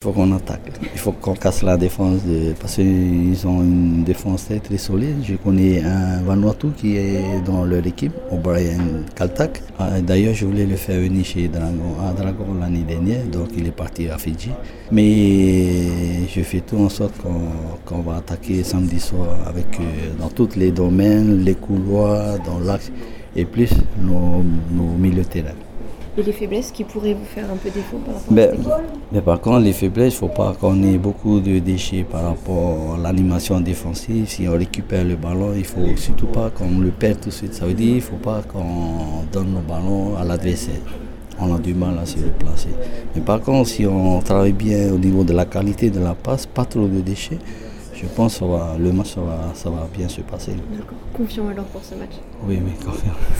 faut qu'on attaque. Il faut qu'on casse la défense parce qu'ils ont une défense très, très solide. Je connais un Vanuatu qui est dans leur équipe, O'Brien Kaltak. D'ailleurs, je voulais le faire venir chez Dragon l'année dernière, donc il est parti à Fidji. Mais je fais tout en sorte qu'on va attaquer samedi soir avec dans tous les domaines, les couloirs, dans l'axe et plus nos milieux de terrain. Et les faiblesses qui pourraient vous faire un peu défaut par rapport à cette équipe? Mais par contre, les faiblesses, il ne faut pas qu'on ait beaucoup de déchets par rapport à l'animation défensive. Si on récupère le ballon, il ne faut surtout pas qu'on le perde tout de suite. Ça veut dire qu'il ne faut pas qu'on donne nos ballons à l'adversaire. On a du mal à se replacer. Mais par contre, si on travaille bien au niveau de la qualité de la passe, pas trop de déchets, je pense que le match ça va bien se passer. D'accord. Confiant alors pour ce match? Oui, confiant.